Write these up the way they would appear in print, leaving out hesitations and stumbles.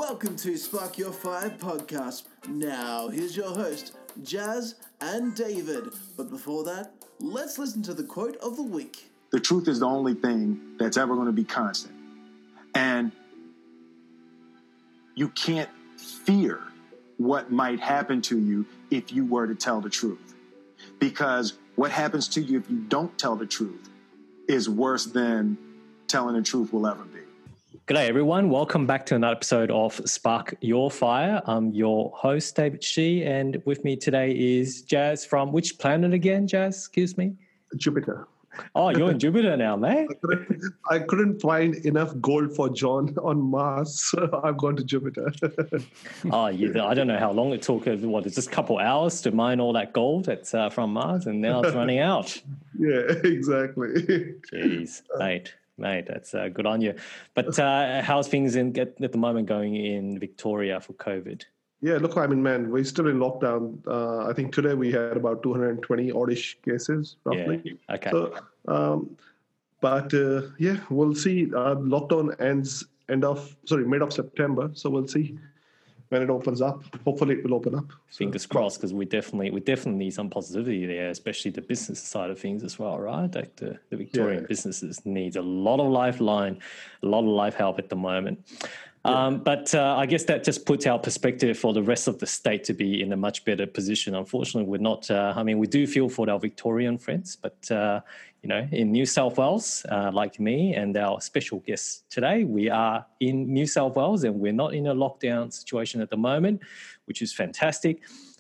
Welcome to Spark Your Fire podcast. Now, here's your host, Jazz and David. But before that, let's listen to the quote of the week. The truth is the only thing that's ever going to be constant. And you can't fear what might happen to you if you were to tell the truth. Because what happens to you if you don't tell the truth is worse than telling the truth will ever be. G'day everyone, welcome back to another episode of Spark Your Fire. I'm your host, David Shi, and with me today is Jazz from which planet again, Jazz? Excuse me? Jupiter. Oh, you're in Jupiter now, mate? I couldn't find enough gold for John on Mars, so I've gone to Jupiter. I don't know how long it took. It's just a couple hours to mine all that gold that's from Mars, and now it's running out. Yeah, exactly. Jeez, mate, that's good on you. But how's things at the moment going in Victoria for COVID? Yeah, look, I mean, man, we're still in lockdown. I think today we had about 220 oddish cases, roughly. Yeah, okay. So, yeah, we'll see. Lockdown ends mid of September. So we'll see when it opens up. Hopefully it will open up. Fingers crossed, because we definitely need some positivity there, especially the business side of things as well, right? Like the Victorian businesses needs a lot of lifeline, a lot of life help at the moment. But I guess that just puts our perspective for the rest of the state to be in a much better position. Unfortunately, we're not, we do feel for our Victorian friends, but, in New South Wales, like me and our special guests today, we are in New South Wales and we're not in a lockdown situation at the moment, which is fantastic.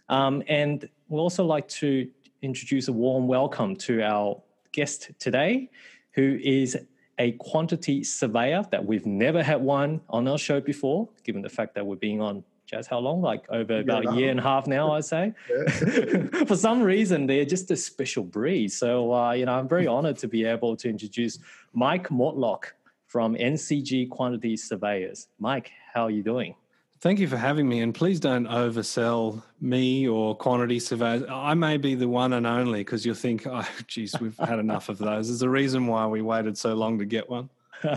And we'd also like to introduce a warm welcome to our guest today, who is a quantity surveyor that we've never had one on our show before, given the fact that we're being on, Jazz, how long? Like over about a year and a half now, I'd say. Yeah. For some reason, they're just a special breed. So, I'm very honored to be able to introduce Mike Mortlock from NCG Quantity Surveyors. Mike, how are you doing? Thank you for having me, and please don't oversell me or Quantity Surveyors. I may be the one and only, because you'll think, oh, geez, we've had enough of those. There's a reason why we waited so long to get one.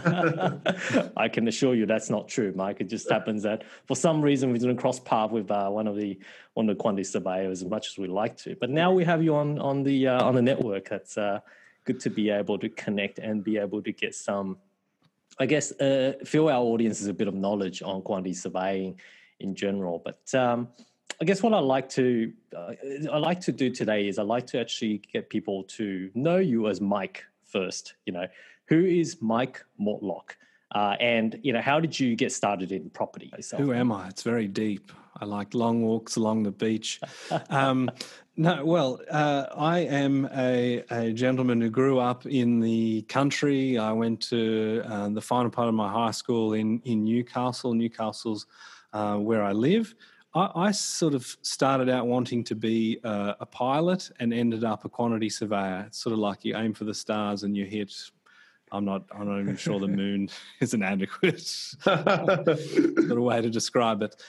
I can assure you that's not true, Mike. It just happens that for some reason we didn't cross path with one of the Quantity Surveyors as much as we'd like to. But now we have you on the network. That's good to be able to connect and be able to get some, I guess, fill our audience with a bit of knowledge on quantity surveying in general. But I guess what I like to do today is I like to actually get people to know you as Mike first. Who is Mike Mortlock? And how did you get started in property yourself? Who am I? It's very deep. I like long walks along the beach. I am a gentleman who grew up in the country. I went to the final part of my high school in Newcastle. Newcastle's where I live. I sort of started out wanting to be a pilot and ended up a quantity surveyor. It's sort of like you aim for the stars and you hit. I'm not even sure the moon is an adequate sort of way to describe it.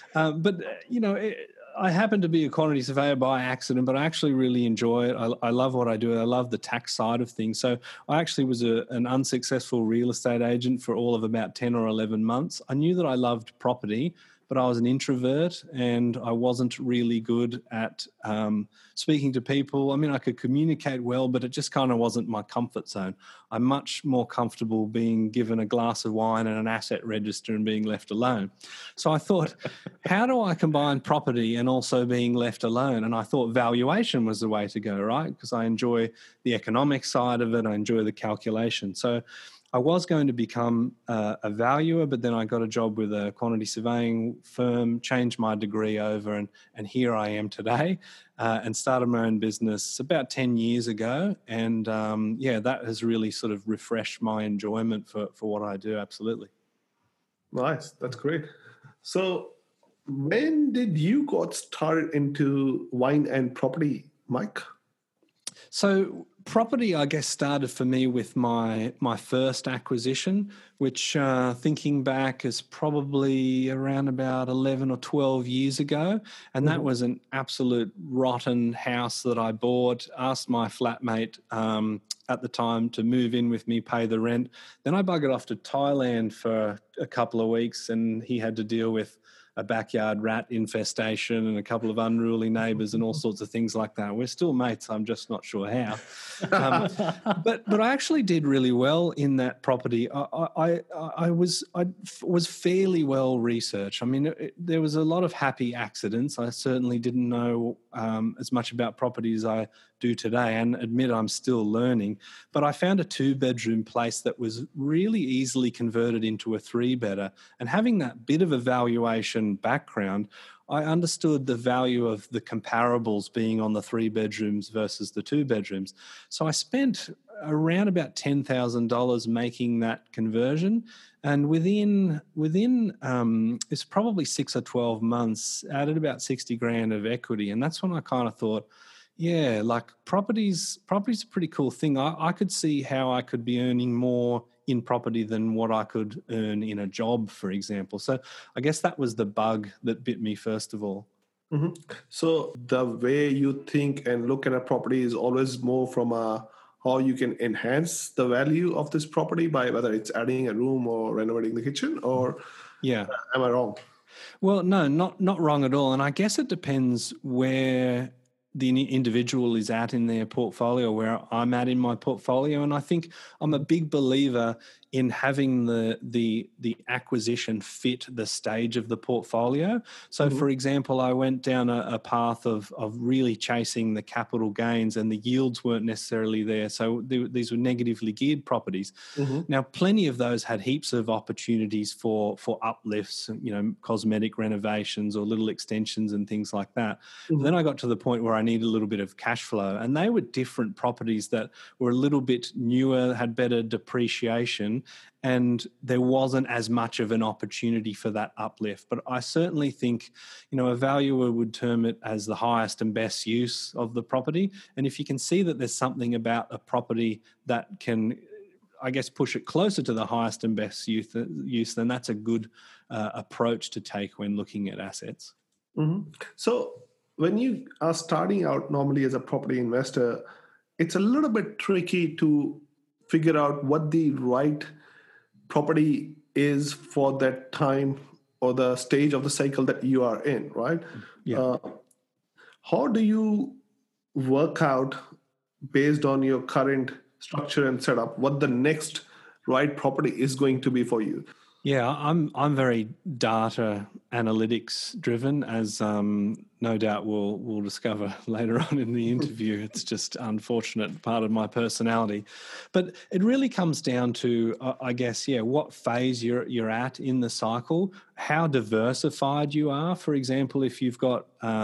I happen to be a quantity surveyor by accident, but I actually really enjoy it. I love what I do. I love the tax side of things. So I actually was an unsuccessful real estate agent for all of about 10 or 11 months. I knew that I loved property, but I was an introvert and I wasn't really good at speaking to people. I mean, I could communicate well, but it just kind of wasn't my comfort zone. I'm much more comfortable being given a glass of wine and an asset register and being left alone. So I thought, how do I combine property and also being left alone? And I thought valuation was the way to go, right? Because I enjoy the economic side of it. I enjoy the calculation. So I was going to become a valuer, but then I got a job with a quantity surveying firm, changed my degree over, and here I am today, and started my own business about 10 years ago. And that has really sort of refreshed my enjoyment for what I do, absolutely. Nice, that's great. So when did you got started into wine and property, Mike? So property, I guess, started for me with my first acquisition, which thinking back is probably around about 11 or 12 years ago. And that was an absolute rotten house that I bought, asked my flatmate at the time to move in with me, pay the rent. Then I buggered off to Thailand for a couple of weeks and he had to deal with a backyard rat infestation and a couple of unruly neighbours and all sorts of things like that. We're still mates. I'm just not sure how. But I actually did really well in that property. I was fairly well researched. I mean, there was a lot of happy accidents. I certainly didn't know as much about property as I do today, and admit I'm still learning. But I found a 2-bedroom place that was really easily converted into a 3-bedder, and having that bit of a valuation background, I understood the value of the comparables being on the 3 bedrooms versus the 2 bedrooms. So I spent around about $10,000 making that conversion, and within it's probably 6 or 12 months, added about 60 grand of equity, and that's when I kind of thought, yeah, like property's a pretty cool thing. I could see how I could be earning more in property than what I could earn in a job, for example. So I guess that was the bug that bit me first of all. Mm-hmm. So the way you think and look at a property is always more from how you can enhance the value of this property by whether it's adding a room or renovating the kitchen, or yeah, am I wrong? Well, no, not wrong at all. And I guess it depends where the individual is at in their portfolio, where I'm at in my portfolio. And I think I'm a big believer in having the acquisition fit the stage of the portfolio. So, for example, I went down a path of really chasing the capital gains, and the yields weren't necessarily there. So these were negatively geared properties. Now, plenty of those had heaps of opportunities for uplifts, cosmetic renovations or little extensions and things like that. Then I got to the point where I needed a little bit of cash flow, and they were different properties that were a little bit newer, had better depreciation, and there wasn't as much of an opportunity for that uplift. But I certainly think, a valuer would term it as the highest and best use of the property. And if you can see that there's something about a property that can, I guess, push it closer to the highest and best use, then that's a good approach to take when looking at assets. So when you are starting out normally as a property investor, it's a little bit tricky to figure out what the right property is for that time or the stage of the cycle that you are in, right? Yeah. How do you work out, based on your current structure and setup, what the next right property is going to be for you? Yeah, I'm very data analytics driven, as no doubt we'll discover later on in the interview. It's just unfortunate part of my personality, but it really comes down to I guess, what phase you're at in the cycle, how diversified you are. For example, if you've got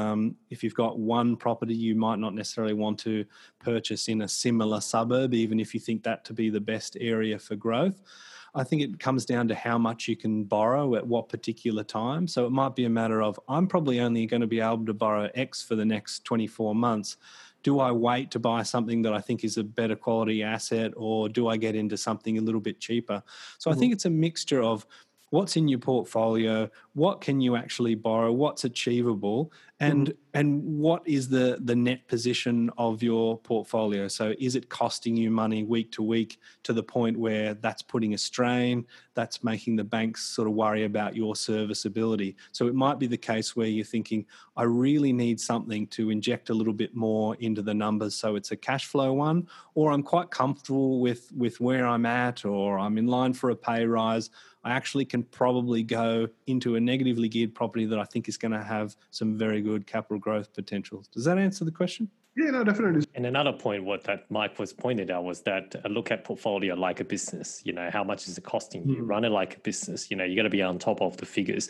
one property, you might not necessarily want to purchase in a similar suburb, even if you think that to be the best area for growth. I think it comes down to how much you can borrow at what particular time. So it might be a matter of, I'm probably only going to be able to borrow X for the next 24 months. Do I wait to buy something that I think is a better quality asset, or do I get into something a little bit cheaper? So I think it's a mixture of what's in your portfolio, what can you actually borrow, what's achievable, and what is the net position of your portfolio. So is it costing you money week to week to the point where that's putting a strain, that's making the banks sort of worry about your serviceability? So it might be the case where you're thinking, I really need something to inject a little bit more into the numbers, so it's a cash flow one, or I'm quite comfortable with where I'm at, or I'm in line for a pay rise. I actually can probably go into a negatively geared property that I think is going to have some very good capital growth potential. Does that answer the question? Yeah, no, definitely. And another point, what that Mike was pointed out, was that look at portfolio like a business. How much is it costing you? Run it like a business. You got to be on top of the figures.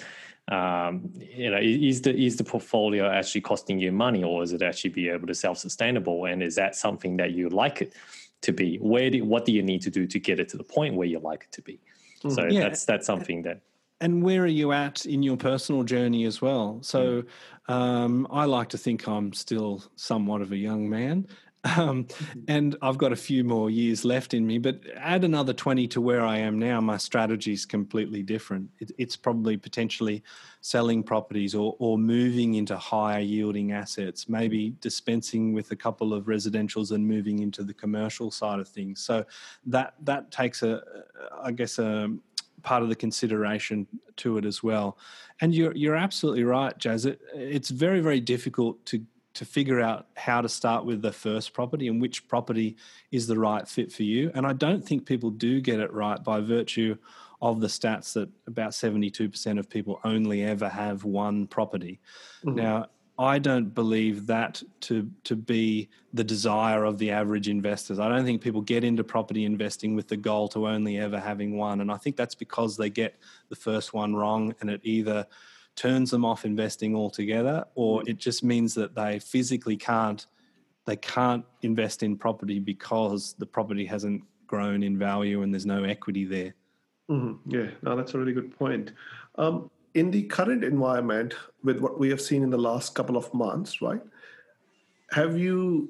Is the portfolio actually costing you money, or is it actually be able to self-sustainable? And is that something that you like it to be? What do you need to do to get it to the point where you like it to be? So that's something that. And where are you at in your personal journey as well? So I like to think I'm still somewhat of a young man, and I've got a few more years left in me, but add another 20 to where I am now, my strategy is completely different. It's probably potentially selling properties or moving into higher yielding assets, maybe dispensing with a couple of residentials and moving into the commercial side of things. So that takes a part of the consideration to it as well. And you're absolutely right, Jazz. It's very, very difficult to figure out how to start with the first property and which property is the right fit for you. And I don't think people do get it right by virtue of the stats that about 72% of people only ever have one property. Mm-hmm. Now, I don't believe that to be the desire of the average investors. I don't think people get into property investing with the goal to only ever having one. And I think that's because they get the first one wrong, and it either turns them off investing altogether, or it just means that they physically can't invest in property because the property hasn't grown in value and there's no equity there. Mm-hmm. Yeah, no, that's a really good point. In the current environment, with what we have seen in the last couple of months, right? Have you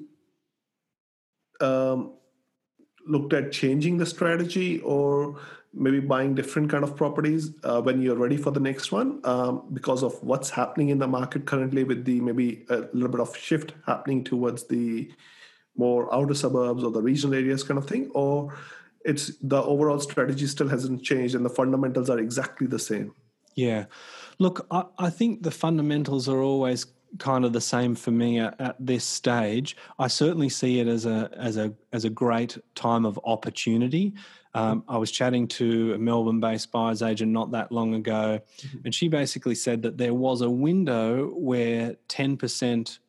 looked at changing the strategy or maybe buying different kind of properties when you're ready for the next one because of what's happening in the market currently, with the maybe a little bit of shift happening towards the more outer suburbs or the regional areas kind of thing? Or it's the overall strategy still hasn't changed and the fundamentals are exactly the same? Yeah. Look, I think the fundamentals are always kind of the same for me at this stage. I certainly see it as a great time of opportunity. I was chatting to a Melbourne-based buyer's agent not that long ago, and she basically said that there was a window where 10%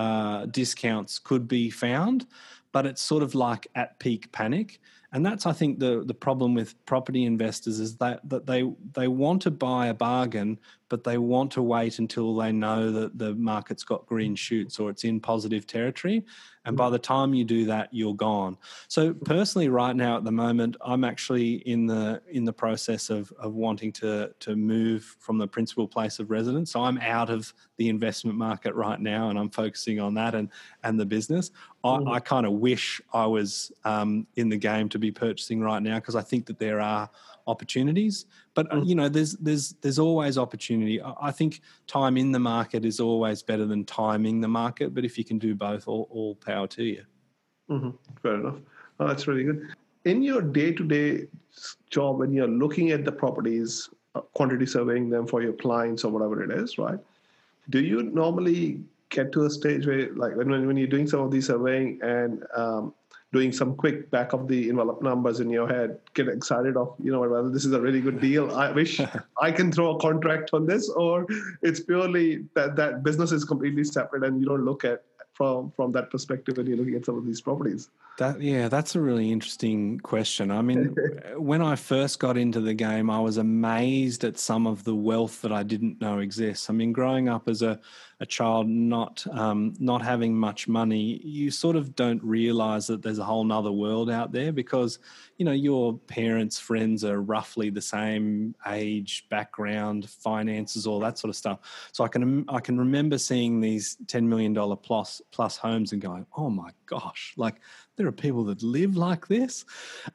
discounts could be found, but it's sort of like at peak panic. And that's, I think, the problem with property investors is that they want to buy a bargain, but they want to wait until they know that the market's got green shoots or it's in positive territory. And by the time you do that, you're gone. So personally, right now at the moment, I'm actually in the process of wanting to move from the principal place of residence. So I'm out of the investment market right now, and I'm focusing on that and the business. I kind of wish I was in the game to be purchasing right now, because I think that there are opportunities. But there's always opportunity. I think time in the market is always better than timing the market. But if you can do both, all power to you. Mm-hmm. Fair enough. Oh, that's really good. In your day-to-day job, when you're looking at the properties, quantity surveying them for your clients or whatever it is, right? Do you normally get to a stage where, like, when you're doing some of these surveying and doing some quick back of the envelope numbers in your head, get excited of, whether this is a really good deal, I wish I can throw a contract on this, or it's purely that business is completely separate and you don't look at from that perspective when you're looking at some of these properties? That's a really interesting question. I mean, when I first got into the game, I was amazed at some of the wealth that I didn't know exists. I mean, growing up as a child, not having much money, you sort of don't realize that there's a whole nother world out there, because, your parents' friends are roughly the same age, background, finances, all that sort of stuff. So I can remember seeing these $10 million plus homes and going, oh my gosh, like, there are people that live like this.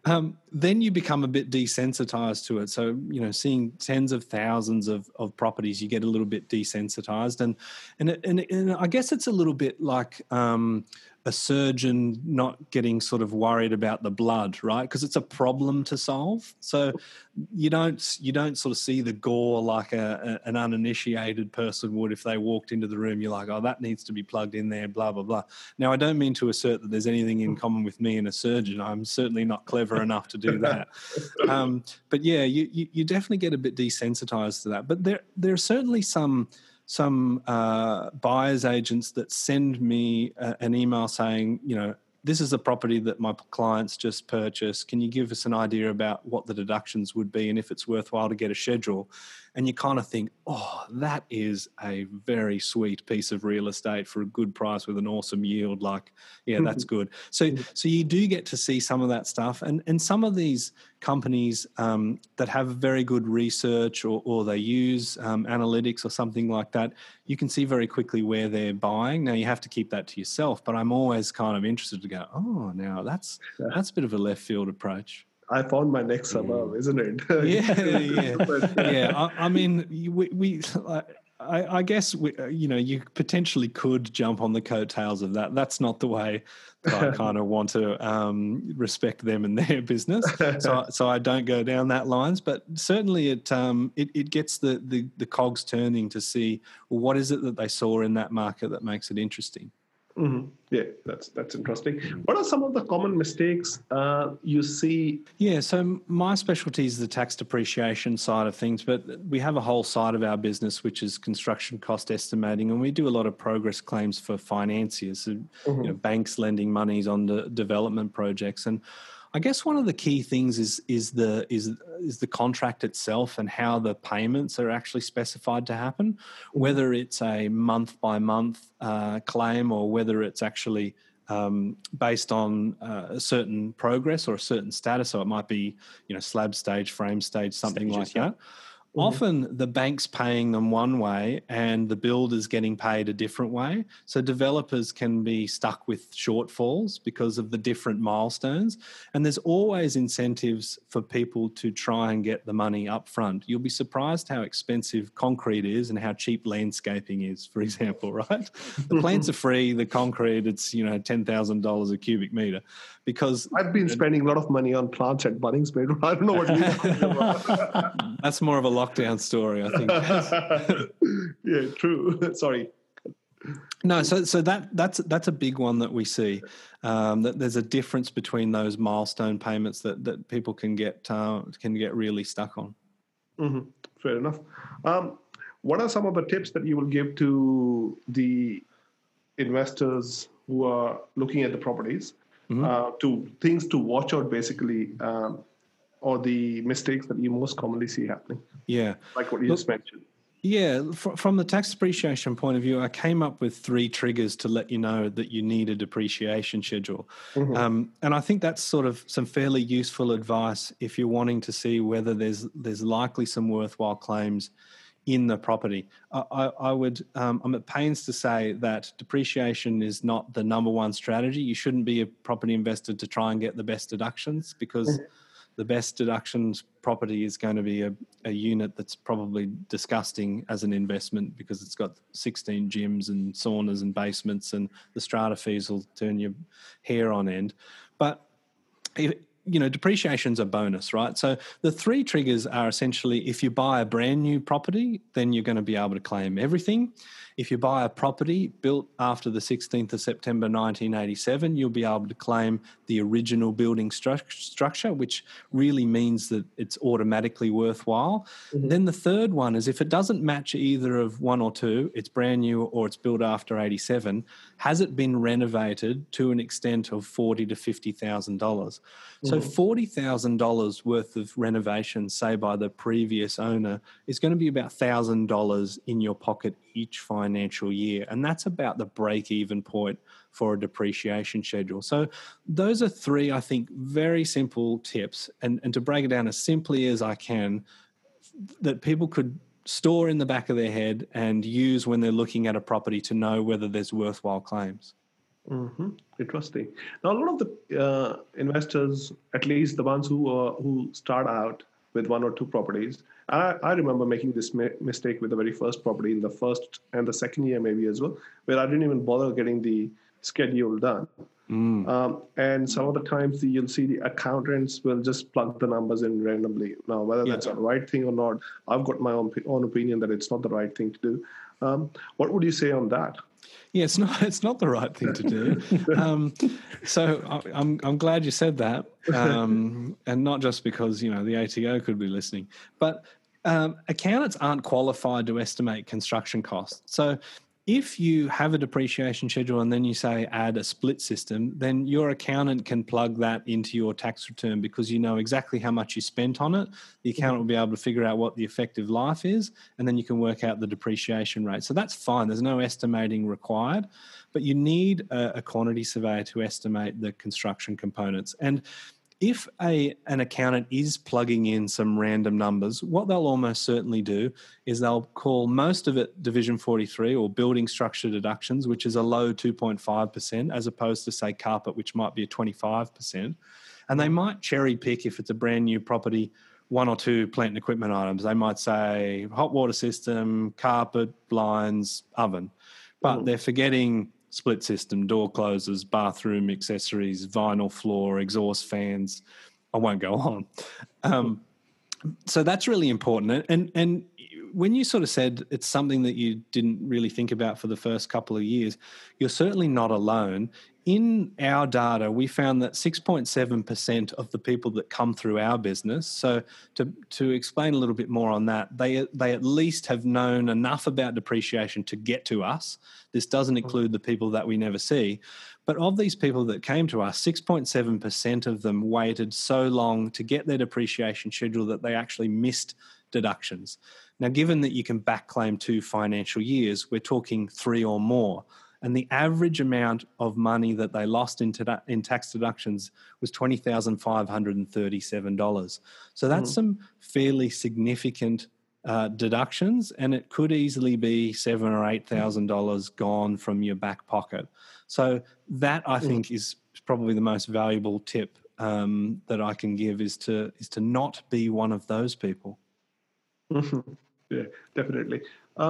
Then you become a bit desensitized to it. So, seeing tens of thousands of properties, you get a little bit desensitized. And I guess it's a little bit like a surgeon not getting sort of worried about the blood, right? Because it's a problem to solve. So you don't sort of see the gore like an uninitiated person would if they walked into the room. You're like, oh, that needs to be plugged in there, blah, blah, blah. Now, I don't mean to assert that there's anything in common with me and a surgeon. I'm certainly not clever enough to do that. But yeah, you definitely get a bit desensitized to that. But there are certainly some buyer's agents that send me an email saying, this is a property that my clients just purchased. Can you give us an idea about what the deductions would be and if it's worthwhile to get a schedule? And you kind of think, oh, that is a very sweet piece of real estate for a good price with an awesome yield. Like, yeah, that's good. So you do get to see some of that stuff. And some of these companies that have very good research or they use analytics or something like that, you can see very quickly where they're buying. Now, you have to keep that to yourself, but I'm always kind of interested to go, oh, now that's a bit of a left field approach. I found my next suburb, isn't it? Yeah. I mean, we I guess you potentially could jump on the coattails of that. That's not the way that I kind of want to respect them and their business. So I don't go down that lines. But certainly it gets the cogs turning to see, well, what is it that they saw in that market that makes it interesting. Mm-hmm. Yeah, that's interesting. What are some of the common mistakes you see? Yeah, so my specialty is the tax depreciation side of things, but we have a whole side of our business which is construction cost estimating, and we do a lot of progress claims for financiers, so, banks lending monies on the development projects. And I guess one of the key things is the contract itself and how the payments are actually specified to happen, whether it's a month by month claim or whether it's actually based on a certain progress or a certain status. So it might be, slab stage, frame stage, something like that. Often the bank's paying them one way and the builder's getting paid a different way. So developers can be stuck with shortfalls because of the different milestones. And there's always incentives for people to try and get the money up front. You'll be surprised how expensive concrete is and how cheap landscaping is, for example, right? The plants are free, the concrete, it's, $10,000 a cubic meter. Because I've been spending a lot of money on plants at Bunnings. I don't know what you're talking about. That's more of a lockdown story, I think. Yeah, true. Sorry. No, so that's a big one that we see. That there's a difference between those milestone payments that people can get really stuck on. Mm-hmm. Fair enough. What are some of the tips that you will give to the investors who are looking at the properties? To things to watch out, basically, or the mistakes that you most commonly see happening? Yeah, like what you just mentioned. Yeah, from the tax depreciation point of view, I came up with 3 triggers to let you know that you need a depreciation schedule. And I think that's sort of some fairly useful advice if you're wanting to see whether there's likely some worthwhile claims in the property. I'm at pains to say that depreciation is not the number one strategy. You shouldn't be a property investor to try and get the best deductions, because the best deductions property is going to be a unit that's probably disgusting as an investment because it's got 16 gyms and saunas and basements, and the strata fees will turn your hair on end. But depreciation's a bonus, right? So the 3 triggers are essentially, if you buy a brand new property, then you're going to be able to claim everything. If you buy a property built after the 16th of September 1987, you'll be able to claim the original building structure, which really means that it's automatically worthwhile. Then the third one is, if it doesn't match either of 1 or 2, it's brand new or it's built after 87, has it been renovated to an extent of $40,000 to $50,000? So $40,000 worth of renovation, say by the previous owner, is going to be about $1,000 in your pocket each financial year. And that's about the break-even point for a depreciation schedule. So those are 3, I think, very simple tips. And to break it down as simply as I can, that people could store in the back of their head and use when they're looking at a property to know whether there's worthwhile claims. Interesting. Now, a lot of the investors, at least the ones who start out with 1 or 2 properties, I remember making this mistake with the very first property in the first and the second year maybe as well, where I didn't even bother getting the schedule done. And some of the times you'll see the accountants will just plug the numbers in randomly. Now, whether that's the right thing or not, I've got my own opinion that it's not the right thing to do. What would you say on that? Yeah, it's not the right thing to do. So I'm glad you said that, and not just because the ATO could be listening, but accountants aren't qualified to estimate construction costs. So if you have a depreciation schedule and then you say add a split system, then your accountant can plug that into your tax return because you know exactly how much you spent on it. The accountant will be able to figure out what the effective life is, and then you can work out the depreciation rate. So that's fine. There's no estimating required, but you need a quantity surveyor to estimate the construction components. And if an accountant is plugging in some random numbers, what they'll almost certainly do is they'll call most of it Division 43 or building structure deductions, which is a low 2.5%, as opposed to, say, carpet, which might be a 25%. And they might cherry pick, if it's a brand new property, one or two plant and equipment items. They might say hot water system, carpet, blinds, oven, but they're forgetting split system, door closers, bathroom accessories, vinyl floor, exhaust fans. I won't go on. So that's really important. And when you sort of said it's something that you didn't really think about for the first couple of years, you're certainly not alone. In our data, we found that 6.7% of the people that come through our business, so to explain a little bit more on that, they at least have known enough about depreciation to get to us. This doesn't include the people that we never see. But of these people that came to us, 6.7% of them waited so long to get their depreciation schedule that they actually missed deductions. Now, given that you can backclaim 2 financial years, we're talking 3 or more. And the average amount of money that they lost in tax deductions was $20,537. So that's some fairly significant deductions, and it could easily be $7,000 or $8,000 gone from your back pocket. So that, I think, is probably the most valuable tip that I can give is to not be one of those people. Yeah, definitely.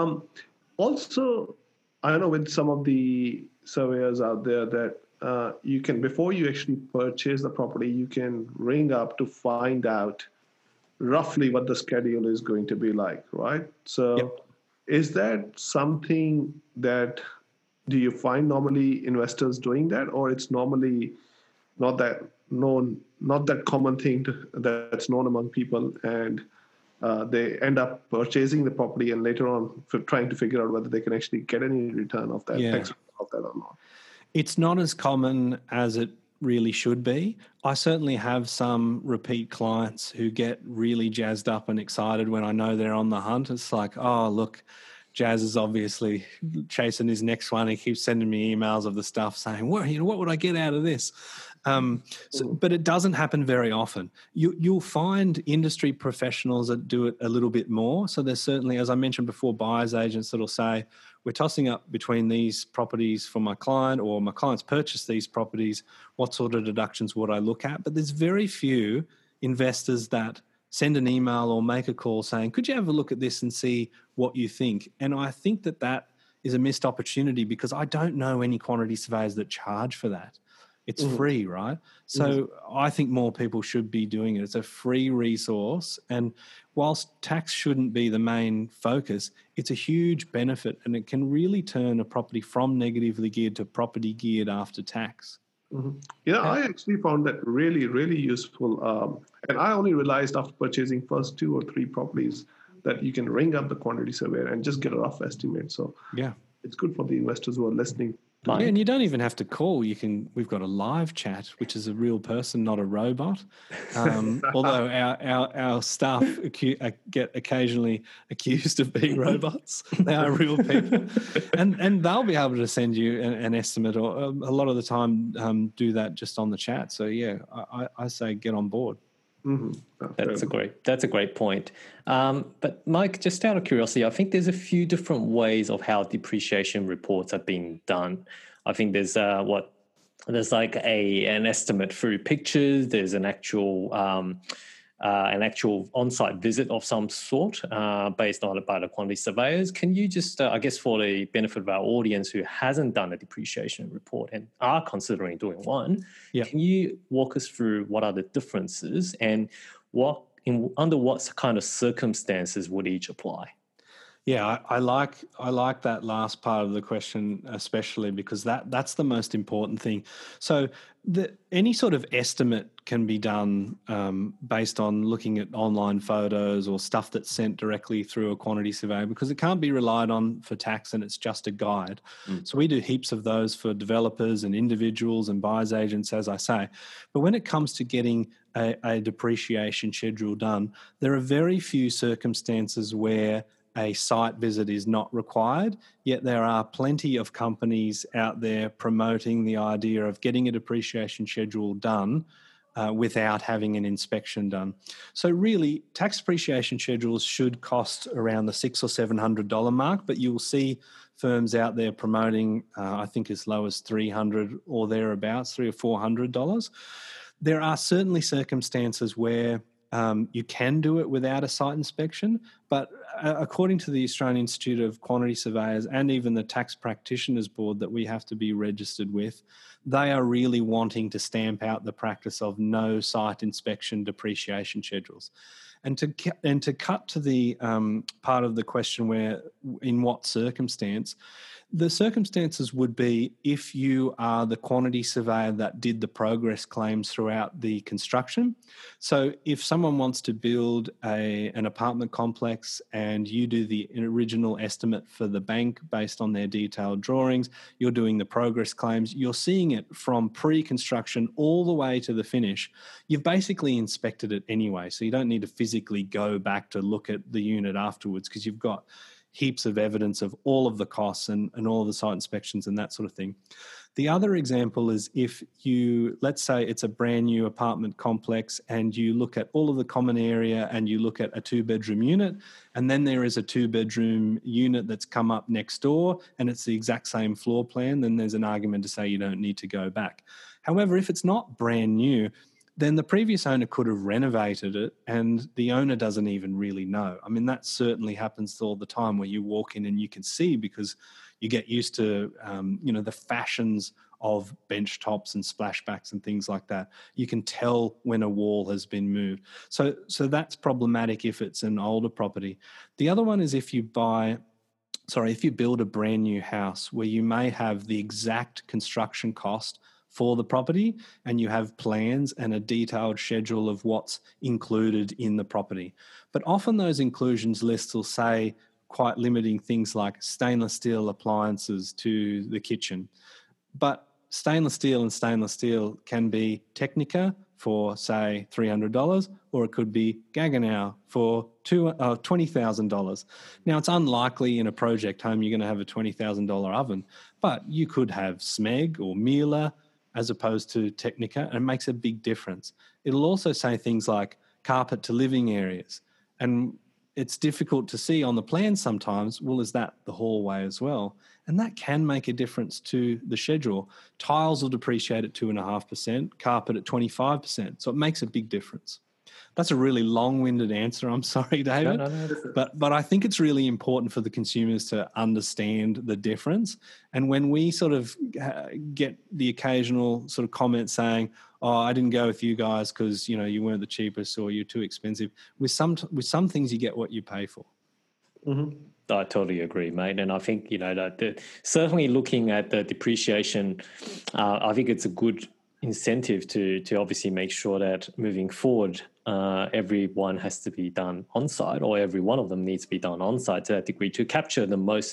Also, I know with some of the surveyors out there that you can, before you actually purchase the property, you can ring up to find out roughly what the schedule is going to be like, right? So is that something that, do you find normally investors doing that, or it's normally not that common thing that's known among people, and they end up purchasing the property and later on trying to figure out whether they can actually get any return of that, of that or not? It's not as common as it really should be. I certainly have some repeat clients who get really jazzed up and excited when I know they're on the hunt. It's like, oh, look, Jazz is obviously chasing his next one. He keeps sending me emails of the stuff saying, what would I get out of this? But it doesn't happen very often. You'll find industry professionals that do it a little bit more. So there's certainly, as I mentioned before, buyer's agents that'll say, we're tossing up between these properties for my client, or my client's purchased these properties. What sort of deductions would I look at? But there's very few investors that send an email or make a call saying, could you have a look at this and see what you think? And I think that is a missed opportunity, because I don't know any quantity surveyors that charge for that. It's free, right? So I think more people should be doing it. It's a free resource. And whilst tax shouldn't be the main focus, it's a huge benefit, and it can really turn a property from negatively geared to property geared after tax. Yeah, I actually found that really, really useful. And I only realized after purchasing first 2 or 3 properties that you can ring up the quantity surveyor and just get a rough estimate. So yeah, it's good for the investors who are listening. Yeah, and you don't even have to call. We've got a live chat, which is a real person, not a robot. Although our staff get occasionally accused of being robots, they are real people, and they'll be able to send you an estimate, or a lot of the time do that just on the chat. So yeah, I say get on board. That's a great point. But Mike, just out of curiosity, I think there's a few different ways of how depreciation reports are being done. I think there's like an estimate through pictures. There's an actual on-site visit of some sort based on by the quantity surveyors. Can you just, I guess, for the benefit of our audience who hasn't done a depreciation report and are considering doing one, can you walk us through what are the differences and under what kind of circumstances would each apply? Yeah, I like that last part of the question, especially because that's the most important thing. So any sort of estimate can be done based on looking at online photos or stuff that's sent directly through a quantity survey, because it can't be relied on for tax, and it's just a guide. So we do heaps of those for developers and individuals and buyer's agents, as I say. But when it comes to getting a depreciation schedule done, there are very few circumstances where a site visit is not required, yet there are plenty of companies out there promoting the idea of getting a depreciation schedule done without having an inspection done. So really, tax depreciation schedules should cost around the $600 or $700 mark, but you'll see firms out there promoting, I think as low as $300 or thereabouts, $300 or $400. There are certainly circumstances where you can do it without a site inspection, but according to the Australian Institute of Quantity Surveyors and even the Tax Practitioners Board that we have to be registered with, they are really wanting to stamp out the practice of no site inspection depreciation schedules. And to cut to the part of the question where, in what circumstance, the circumstances would be if you are the quantity surveyor that did the progress claims throughout the construction. So if someone wants to build an apartment complex and you do the original estimate for the bank based on their detailed drawings, you're doing the progress claims, you're seeing it from pre-construction all the way to the finish. You've basically inspected it anyway, so you don't need to physically go back to look at the unit afterwards because you've got heaps of evidence of all of the costs and all of the site inspections and that sort of thing. The other example is if you, let's say it's a brand new apartment complex and you look at all of the common area and you look at a 2-bedroom unit, and then there is a 2-bedroom unit that's come up next door and it's the exact same floor plan, then there's an argument to say you don't need to go back. However, if it's not brand new, then the previous owner could have renovated it and the owner doesn't even really know. I mean, that certainly happens all the time where you walk in and you can see because you get used to, the fashions of bench tops and splashbacks and things like that. You can tell when a wall has been moved. So that's problematic if it's an older property. The other one is if you build a brand new house where you may have the exact construction cost for the property and you have plans and a detailed schedule of what's included in the property. But often those inclusions lists will say quite limiting things like stainless steel appliances to the kitchen. But stainless steel can be Technica for, say, $300, or it could be Gaggenau for $20,000. Now, it's unlikely in a project home you're going to have a $20,000 oven, but you could have Smeg or Miele as opposed to Technica, and it makes a big difference. It'll also say things like carpet to living areas, and it's difficult to see on the plan sometimes, well, is that the hallway as well? And that can make a difference to the schedule. Tiles will depreciate at 2.5%, carpet at 25%, so it makes a big difference. That's a really long-winded answer. I'm sorry, David. No. But I think it's really important for the consumers to understand the difference. And when we sort of get the occasional sort of comment saying, "Oh, I didn't go with you guys because you weren't the cheapest or you're too expensive," with some things you get what you pay for. Mm-hmm. I totally agree, mate. And I think certainly looking at the depreciation, I think it's a good incentive to obviously make sure that moving forward, everyone has to be done on site, or every one of them needs to be done on site to that degree to capture the most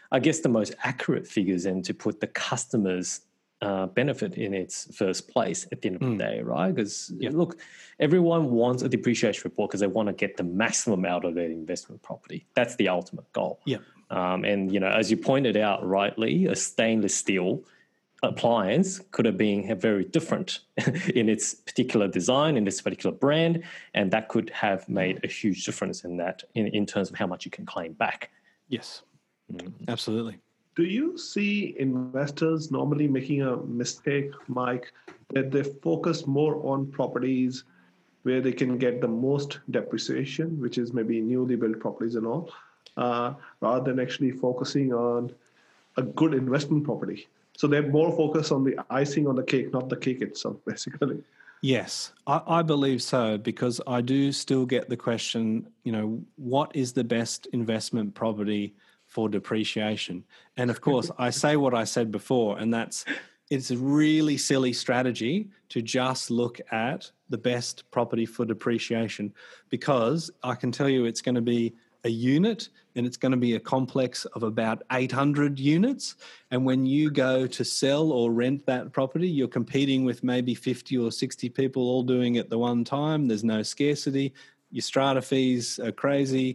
accurate figures and to put the customer's benefit in its first place at the end of the day, right? Because look, everyone wants a depreciation report because they want to get the maximum out of their investment property. That's the ultimate goal. Yeah. And as you pointed out rightly, a stainless steel appliance could have been very different in its particular design, in this particular brand, and that could have made a huge difference in that in terms of how much you can claim back. Yes, absolutely. Do you see investors normally making a mistake, Mike, that they focus more on properties where they can get the most depreciation, which is maybe newly built properties and all, rather than actually focusing on a good investment property? So they're more focused on the icing on the cake, not the cake itself, basically. Yes, I believe so, because I do still get the question, what is the best investment property for depreciation? And of course, I say what I said before, and it's a really silly strategy to just look at the best property for depreciation, because I can tell you it's going to be a unit and it's going to be a complex of about 800 units. And when you go to sell or rent that property, you're competing with maybe 50 or 60 people all doing it at the one time. There's no scarcity. Your strata fees are crazy.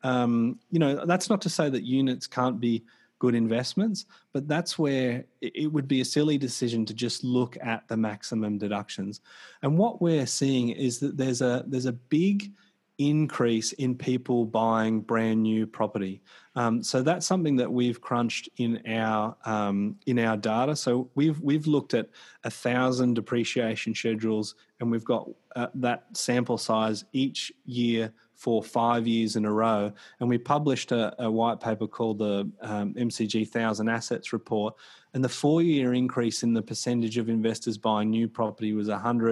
That's not to say that units can't be good investments, but that's where it would be a silly decision to just look at the maximum deductions. And what we're seeing is that there's a big increase in people buying brand new property. So that's something that we've crunched in our data. So we've looked at 1,000 depreciation schedules, and we've got that sample size each year for 5 years in a row. And we published a white paper called the MCG 1,000 Assets Report. And the 4-year increase in the percentage of investors buying new property was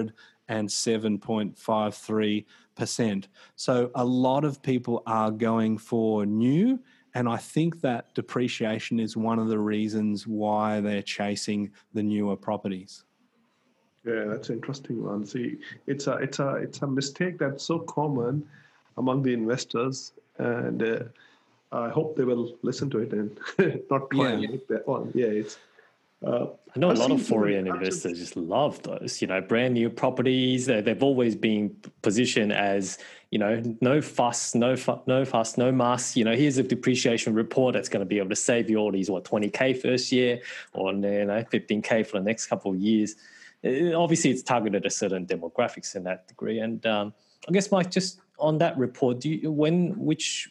107.53%. So a lot of people are going for new, and I think that depreciation is one of the reasons why they're chasing the newer properties. Yeah, that's an interesting one. See, it's a mistake that's so common among the investors, and I hope they will listen to it and not try and make that one. Yeah, it's. I know a lot of foreign investors just love those, brand new properties. They've always been positioned as, no fuss, no muss. Here's a depreciation report that's going to be able to save you all these, 20K first year, or 15K for the next couple of years. Obviously, it's targeted at certain demographics in that degree. And I guess, Mike, just on that report, which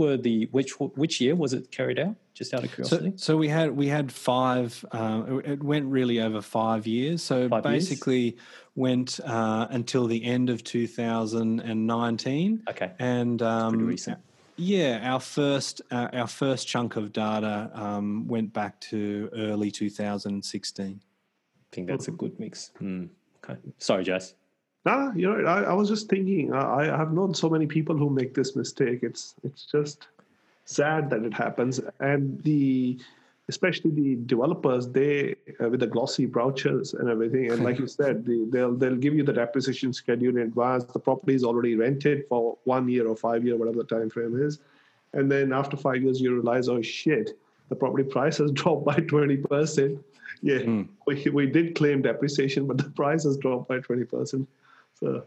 year was it carried out? Just out of curiosity. So we had 5. It went really over 5 years. So basically went until the end of 2019. Okay. And pretty recent. Yeah, our first chunk of data went back to early 2016. I think that's a good mix. Okay. Sorry, Jess. No, you're right. I was just thinking. I have known so many people who make this mistake. It's just sad that it happens, and especially the developers, they with the glossy brochures and everything, and like you said, they'll give you the depreciation schedule in advance. The property is already rented for 1 year or 5 year, whatever the time frame is, and then after 5 years, you realize, oh shit, the property price has dropped by 20%. Yeah, we did claim depreciation, but the price has dropped by 20%. So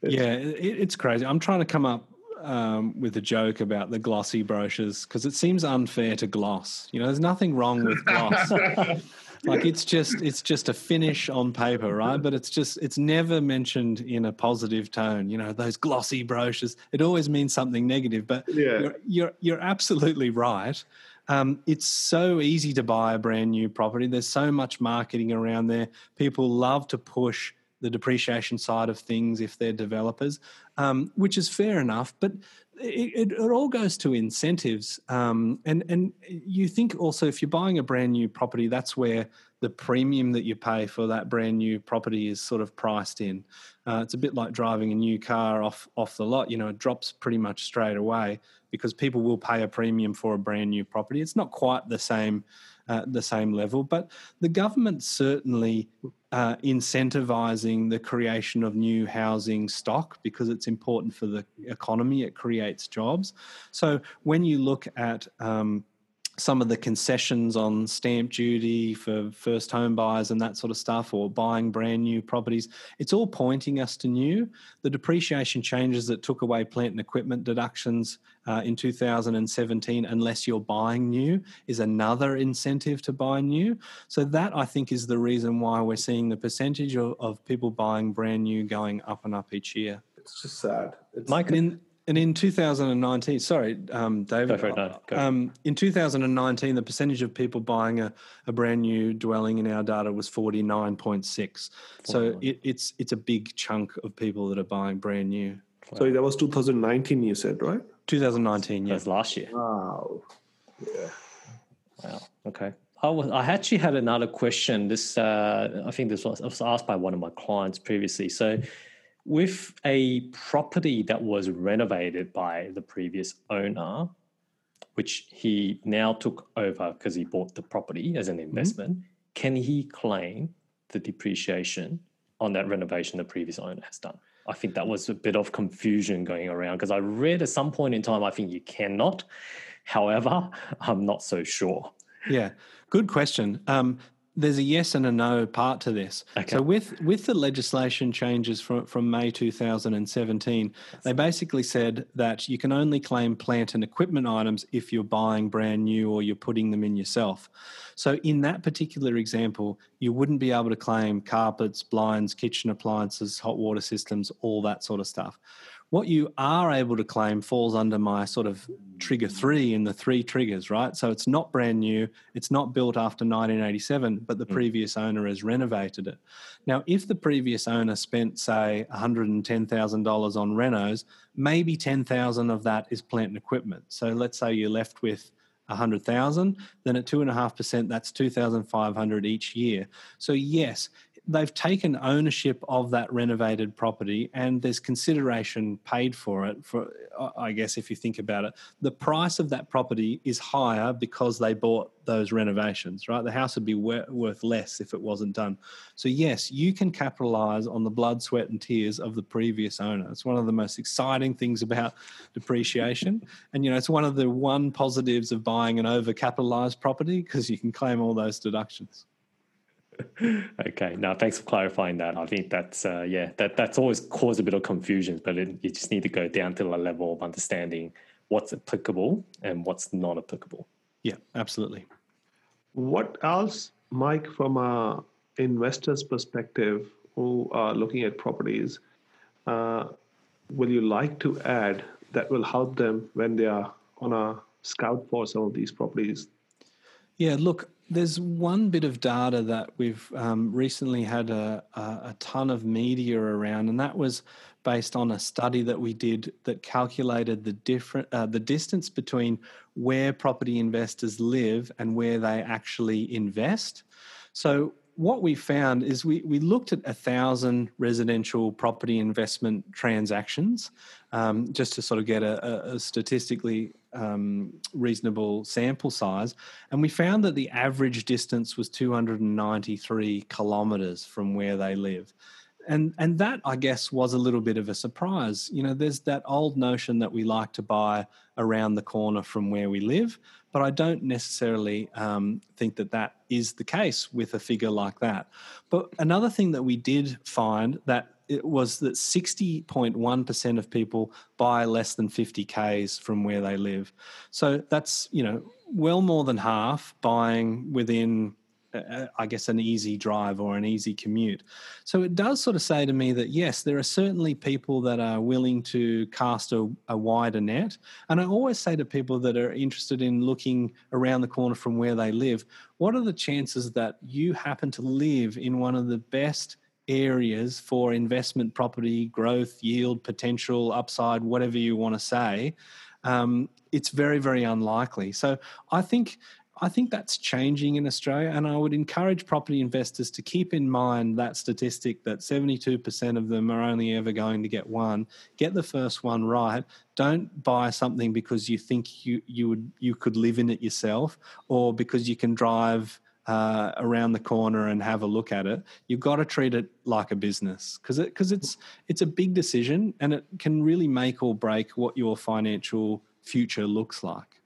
it's crazy. I'm trying to come up with a joke about the glossy brochures because it seems unfair to gloss. There's nothing wrong with gloss. Like it's just a finish on paper, right? But it's never mentioned in a positive tone. Those glossy brochures. It always means something negative. But you're absolutely right. It's so easy to buy a brand new property. There's so much marketing around there. People love to push the depreciation side of things if they're developers, which is fair enough. But it all goes to incentives. And you think also if you're buying a brand new property, that's where the premium that you pay for that brand new property is sort of priced in. It's a bit like driving a new car off the lot. It drops pretty much straight away because people will pay a premium for a brand new property. It's not quite the same level, but the government certainly incentivizing the creation of new housing stock because it's important for the economy. It creates jobs. So when you look at some of the concessions on stamp duty for first home buyers and that sort of stuff, or buying brand new properties, it's all pointing us to new. The depreciation changes that took away plant and equipment deductions in 2017, unless you're buying new, is another incentive to buy new. So that, I think, is the reason why we're seeing the percentage of people buying brand new going up and up each year. It's just sad. Mike, and in 2019, sorry, David. Go for it, no, in 2019, the percentage of people buying a brand new dwelling in our data was 49.6. So it's a big chunk of people that are buying brand new. Wow. So that was 2019, you said, right? 2019, yeah. That was last year. Wow. Yeah. Wow. Okay. I actually had another question. I think this was asked by one of my clients previously. So, with a property that was renovated by the previous owner, which he now took over because he bought the property as an investment, can he claim the depreciation on that renovation the previous owner has done? I think that was a bit of confusion going around because I read at some point in time, I think you cannot. However, I'm not so sure. Yeah, good question. There's a yes and a no part to this. Okay. So with the legislation changes from May 2017, they basically said that you can only claim plant and equipment items if you're buying brand new or you're putting them in yourself. So in that particular example, you wouldn't be able to claim carpets, blinds, kitchen appliances, hot water systems, all that sort of stuff. What you are able to claim falls under my sort of trigger 3 in the 3 triggers, right? So it's not brand new, it's not built after 1987, but the previous owner has renovated it. Now, if the previous owner spent, say, $110,000 on renos, maybe 10,000 of that is plant and equipment. So let's say you're left with 100,000, then at 2.5%, that's 2,500 each year. So yes, they've taken ownership of that renovated property and there's consideration paid for it. For, I guess, if you think about it, the price of that property is higher because they bought those renovations, right? The house would be worth less if it wasn't done. So yes, you can capitalize on the blood, sweat and tears of the previous owner. It's one of the most exciting things about depreciation. And, you know, it's one of the positives of buying an overcapitalized property because you can claim all those deductions. Okay, now thanks for clarifying that. I think that's that's always caused a bit of confusion, but you just need to go down to the level of understanding what's applicable and what's not applicable. Yeah, absolutely. What else, Mike, from a investor's perspective who are looking at properties, will you like to add that will help them when they are on a scout for some of these properties? Yeah, look, there's one bit of data that we've recently had a ton of media around, and that was based on a study that we did that calculated the distance between where property investors live and where they actually invest. So what we found is we looked at 1,000 residential property investment transactions just to sort of get a statistically reasonable sample size. And we found that the average distance was 293 kilometres from where they live. And that, I guess, was a little bit of a surprise. You know, there's that old notion that we like to buy around the corner from where we live, but I don't necessarily think that is the case with a figure like that. But another thing that we did find that it was that 60.1% of people buy less than 50 Ks from where they live. So that's, you know, well more than half buying within I guess, an easy drive or an easy commute. So it does sort of say to me that, yes, there are certainly people that are willing to cast a wider net. And I always say to people that are interested in looking around the corner from where they live, what are the chances that you happen to live in one of the best areas for investment property, growth, yield, potential, upside, whatever you want to say? It's very, very unlikely. So I think that's changing in Australia, and I would encourage property investors to keep in mind that statistic that 72% of them are only ever going to get one. Get the first one right. Don't buy something because you think you could live in it yourself, or because you can drive around the corner and have a look at it. You've got to treat it like a business because it's a big decision, and it can really make or break what your financial future looks like.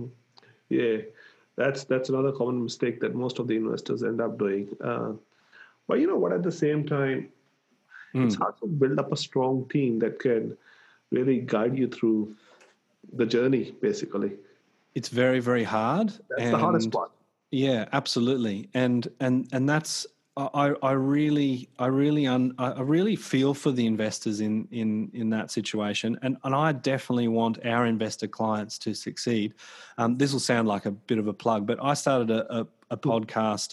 Yeah. That's another common mistake that most of the investors end up doing. But you know what? At the same time, it's hard to build up a strong team that can really guide you through the journey, basically. It's very, very hard. That's the hardest part. Yeah, absolutely. And that's I really feel for the investors in that situation, and I definitely want our investor clients to succeed. This will sound like a bit of a plug, but I started a podcast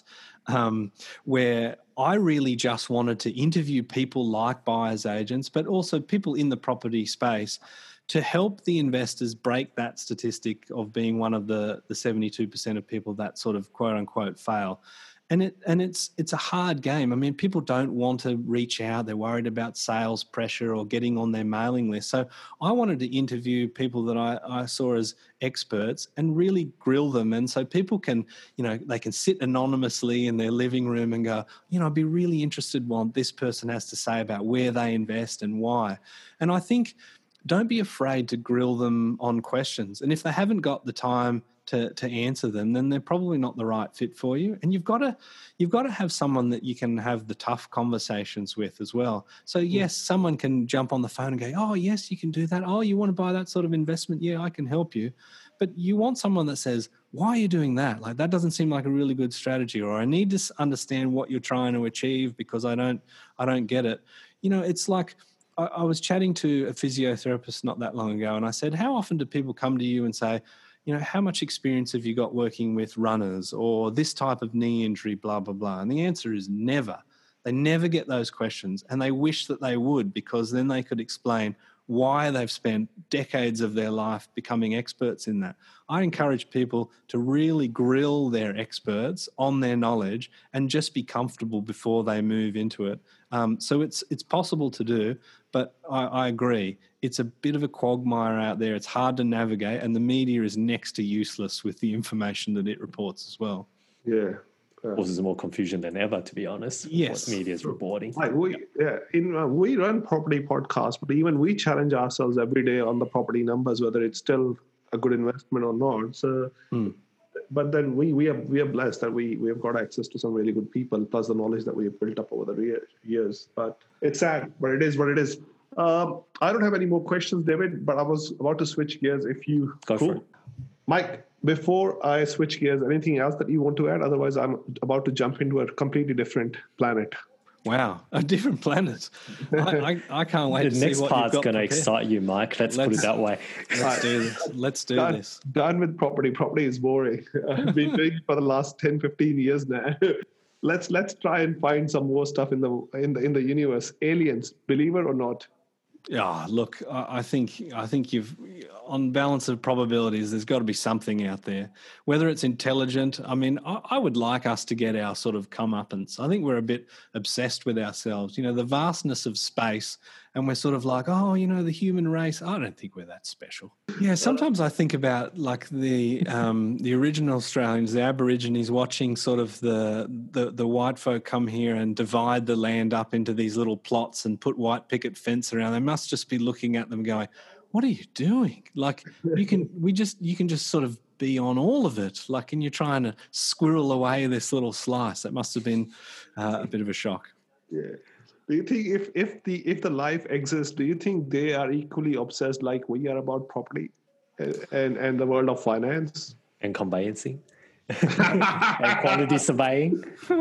where I really just wanted to interview people like buyers agents, but also people in the property space, to help the investors break that statistic of being one of the 72% of people that sort of quote unquote fail. And it's a hard game. I mean, people don't want to reach out. They're worried about sales pressure or getting on their mailing list. So I wanted to interview people that I saw as experts and really grill them. And so people can, you know, they can sit anonymously in their living room and go, you know, I'd be really interested in what this person has to say about where they invest and why. And I think don't be afraid to grill them on questions. And if they haven't got the time to answer them, then they're probably not the right fit for you. And you've got to have someone that you can have the tough conversations with as well. So yes, someone can jump on the phone and go, oh yes, you can do that. Oh, you want to buy that sort of investment? Yeah, I can help you. But you want someone that says, why are you doing that? Like, that doesn't seem like a really good strategy, or I need to understand what you're trying to achieve because I don't get it. You know, it's like, I was chatting to a physiotherapist not that long ago, and I said, how often do people come to you and say, how much experience have you got working with runners or this type of knee injury, blah, blah, blah? And the answer is never. They never get those questions, and they wish that they would, because then they could explain why they've spent decades of their life becoming experts in that. I encourage people to really grill their experts on their knowledge and just be comfortable before they move into it. So it's possible to do, but I agree. It's a bit of a quagmire out there. It's hard to navigate, and the media is next to useless with the information that it reports as well. Yeah. Causes more confusion than ever, to be honest. Yes. What media is reporting. Like we run property podcasts, but even we challenge ourselves every day on the property numbers, whether it's still a good investment or not. So, but then we are blessed that we have got access to some really good people, plus the knowledge that we have built up over the years. But it's sad, but it is what it is. I don't have any more questions, David, but I was about to switch gears. If you Go for it. Mike, before I switch gears, anything else that you want to add? Otherwise, I'm about to jump into a completely different planet. Wow, a different planet. I can't wait to see what you've got. The next part's going to prepared. excite you, Mike. Let's put it that way. Let's do this. Let's do this. Done with property. Property is boring. I've been doing it for the last 10, 15 years now. Let's try and find some more stuff in the universe. Aliens, believe it or not. Yeah, look, I think you've, on balance of probabilities, there's got to be something out there. Whether it's intelligent, I mean, I would like us to get our sort of comeuppance. I think we're a bit obsessed with ourselves, the vastness of space, and we're sort of like, the human race. I don't think we're that special. Yeah, sometimes I think about like the original Australians, the Aborigines, watching sort of the white folk come here and divide the land up into these little plots and put white picket fence around. They must just be looking at them going, what are you doing? Like you can just sort of be on all of it. Like, and you're trying to squirrel away this little slice. That must have been a bit of a shock. Yeah. Do you think if the life exists, do you think they are equally obsessed like we are about property and the world of finance? And conveyancing. And quality surveying.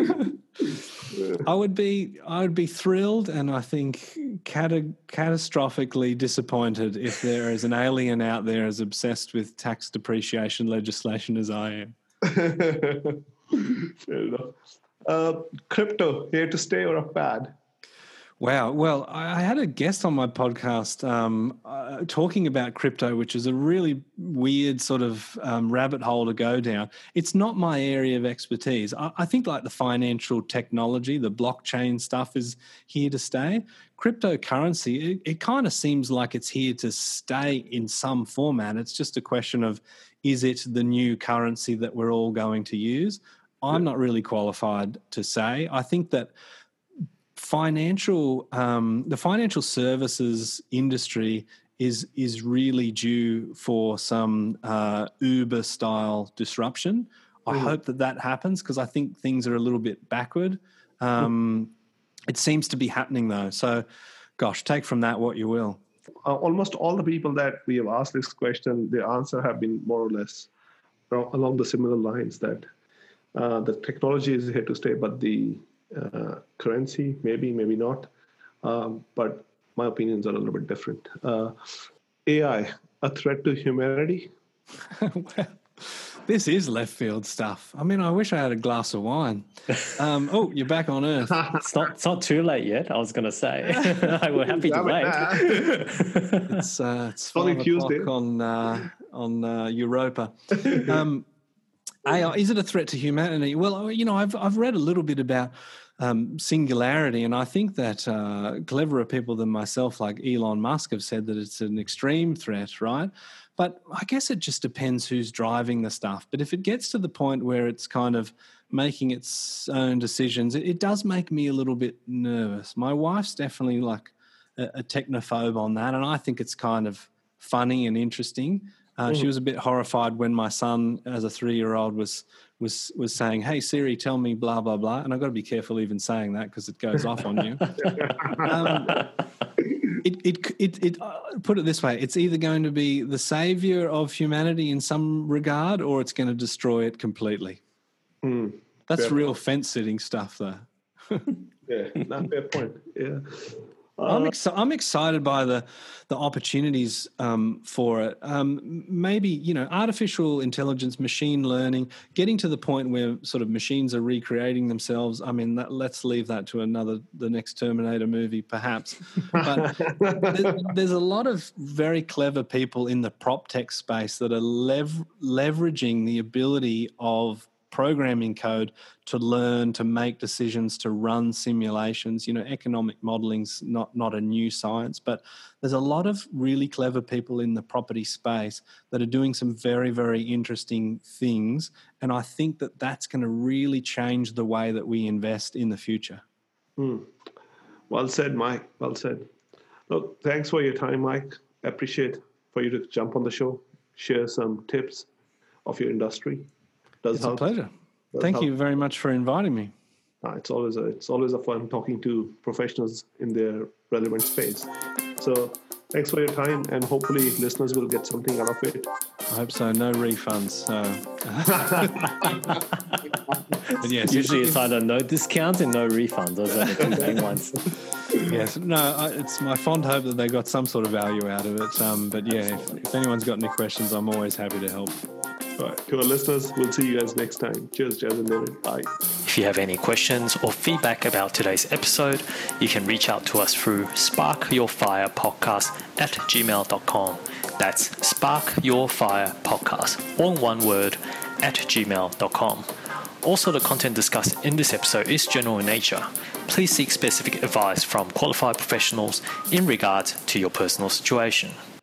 I would be thrilled, and I think catastrophically disappointed if there is an alien out there as obsessed with tax depreciation legislation as I am. Fair enough. Crypto, here to stay or a fad? Wow. Well, I had a guest on my podcast talking about crypto, which is a really weird sort of rabbit hole to go down. It's not my area of expertise. I think like the financial technology, the blockchain stuff is here to stay. Cryptocurrency, it kind of seems like it's here to stay in some format. It's just a question of, is it the new currency that we're all going to use? I'm not really qualified to say. I think that the financial services industry is really due for some Uber style disruption. I hope that happens, because I think things are a little bit backward. It seems to be happening though. So, gosh, take from that what you will. Almost all the people that we have asked this question, the answer have been more or less along the similar lines, that the technology is here to stay, but the currency, maybe not. But my opinions are a little bit different. AI, a threat to humanity? Well, this is left field stuff. I mean, I wish I had a glass of wine. You're back on Earth. It's not too late yet, I was going to say. We're happy to wait. It's 5 only Tuesday on Europa. AI, is it a threat to humanity? Well, I've read a little bit about singularity, and I think that cleverer people than myself, like Elon Musk, have said that it's an extreme threat, right? But I guess it just depends who's driving the stuff. But if it gets to the point where it's kind of making its own decisions, it does make me a little bit nervous. My wife's definitely like a technophobe on that, and I think it's kind of funny and interesting. She was a bit horrified when my son, as a 3-year-old, was saying, "Hey Siri, tell me blah blah blah," and I've got to be careful even saying that because it goes off on you. It put it this way: it's either going to be the savior of humanity in some regard, or it's going to destroy it completely. That's real fence sitting stuff, though. Yeah, not fair point. Yeah. I'm excited by the opportunities for it. Maybe, artificial intelligence, machine learning, getting to the point where sort of machines are recreating themselves. I mean, let's leave that to the next Terminator movie, perhaps. But there's a lot of very clever people in the prop tech space that are leveraging the ability of programming code to learn, to make decisions, to run simulations. Economic modeling's not a new science, but there's a lot of really clever people in the property space that are doing some very, very interesting things. And I think that that's going to really change the way that we invest in the future. Well said, Mike. Well said. Look, thanks for your time, Mike. I appreciate for you to jump on the show, share some tips of your industry. It's a pleasure. Thank you very much for inviting me. It's always a fun talking to professionals in their relevant space. So thanks for your time, and hopefully listeners will get something out of it. I hope so. No refunds. So. But yes, usually it's either no discounts and no refunds. Those are the two main ones. Yes, no, it's my fond hope that they got some sort of value out of it. But yeah, if anyone's got any questions, I'm always happy to help. All right, to our listeners, we'll see you guys next time. Cheers, Jazz and David. Bye. If you have any questions or feedback about today's episode, you can reach out to us through sparkyourfirepodcast@gmail.com. That's sparkyourfirepodcast, all one word, @gmail.com. Also, the content discussed in this episode is general in nature. Please seek specific advice from qualified professionals in regards to your personal situation.